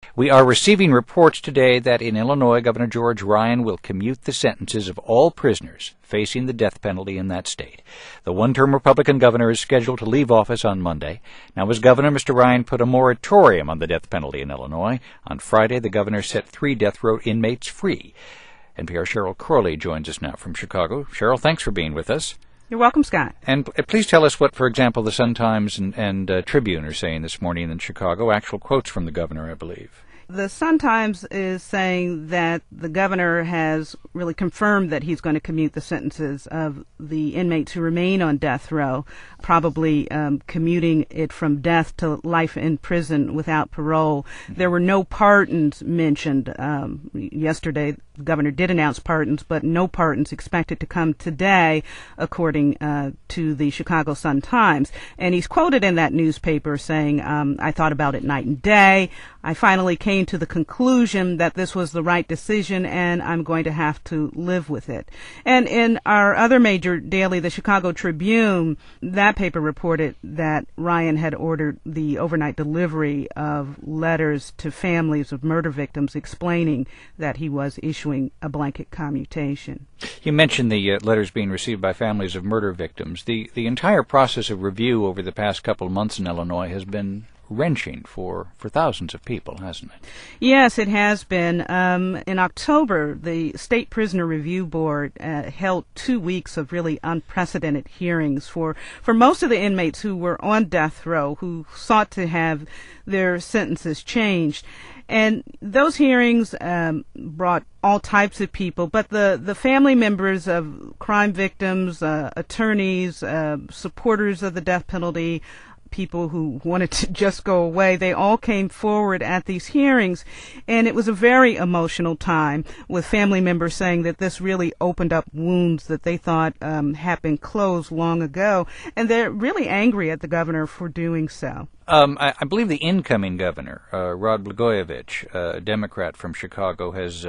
We are receiving reports today that in Illinois, Governor George Ryan will commute the sentences of all prisoners facing the death penalty in that state. The one-term Republican governor is scheduled to leave office on Monday. Now, as governor, Mr. Ryan put a moratorium on the death penalty in Illinois. On Friday, the governor set 3 death row inmates free. NPR's Cheryl Corley joins us now from Chicago. Cheryl, thanks for being with us. You're welcome, Scott. And please tell us what, for example, the Sun-Times and Tribune are saying this morning in Chicago. Actual quotes from the governor, I believe. The Sun-Times is saying that the governor has really confirmed that he's going to commute the sentences of the inmates who remain on death row, probably commuting it from death to life in prison without parole. There were no pardons mentioned. Yesterday, the governor did announce pardons, but no pardons expected to come today, according to the Chicago Sun-Times. And he's quoted in that newspaper saying, I thought about it night and day. I finally came to the conclusion that this was the right decision, and I'm going to have to live with it. And in our other major daily, the Chicago Tribune, that paper reported that Ryan had ordered the overnight delivery of letters to families of murder victims explaining that he was issuing a blanket commutation. You mentioned the letters being received by families of murder victims. The entire process of review over the past couple of months in Illinois has been wrenching for thousands of people, hasn't it? Yes, it has been. In October, the State Prisoner Review Board held 2 weeks of really unprecedented hearings for most of the inmates who were on death row, who sought to have their sentences changed. And those hearings brought all types of people, but the family members of crime victims, attorneys, supporters of the death penalty, people who wanted to just go away, they all came forward at these hearings, and it was a very emotional time, with family members saying that this really opened up wounds that they thought had been closed long ago, and they're really angry at the governor for doing so. I believe the incoming governor, Rod Blagojevich, a Democrat from Chicago, has,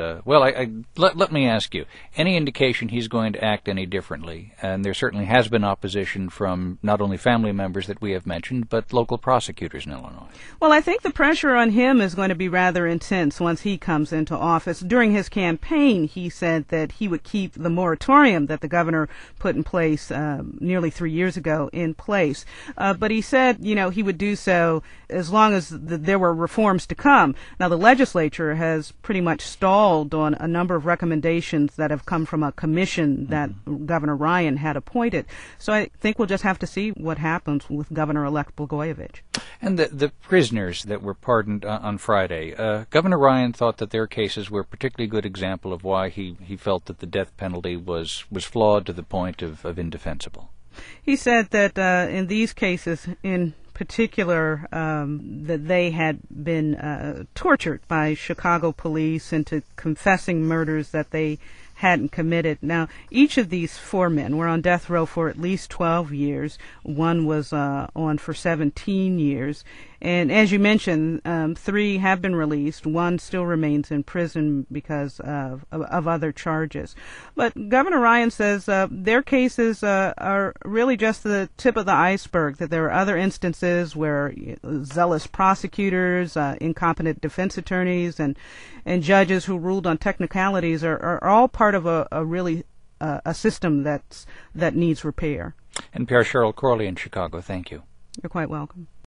let me ask you, any indication he's going to act any differently? And there certainly has been opposition from not only family members that we have mentioned, but local prosecutors in Illinois. Well, I think the pressure on him is going to be rather intense once he comes into office. During his campaign, he said that he would keep the moratorium that the governor put in place nearly 3 years ago in place. But he said, he would do so as long as there were reforms to come. Now, the legislature has pretty much stalled on a number of recommendations that have come from a commission that Governor Ryan had appointed. So I think we'll just have to see what happens with Governor-elect Blagojevich. And the prisoners that were pardoned on Friday, Governor Ryan thought that their cases were a particularly good example of why he felt that the death penalty was flawed to the point of indefensible. He said that in these cases, in particular, that they had been tortured by Chicago police into confessing murders that they hadn't committed. Now, each of these 4 men were on death row for at least 12 years. One was on for 17 years. And as you mentioned, 3 have been released. 1 still remains in prison because of other charges. But Governor Ryan says their cases are really just the tip of the iceberg, that there are other instances where zealous prosecutors, incompetent defense attorneys, and judges who ruled on technicalities are all part of a really a system that needs repair. NPR Cheryl Corley in Chicago, thank you. You're quite welcome.